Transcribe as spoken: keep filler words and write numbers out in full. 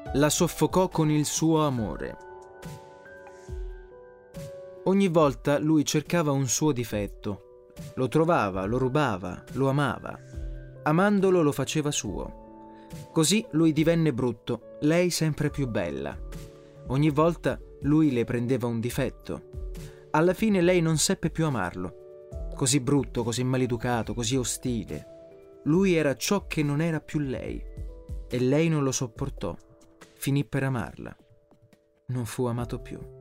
La soffocò con il suo amore. Ogni volta lui cercava un suo difetto. Lo trovava, lo rubava, lo amava. Amandolo lo faceva suo. Così lui divenne brutto, lei sempre più bella. Ogni volta lui le prendeva un difetto. Alla fine lei non seppe più amarlo. Così brutto, così maleducato, così ostile. Lui era ciò che non era più lei. E lei non lo sopportò. Finì per amarla. Non fu amato più.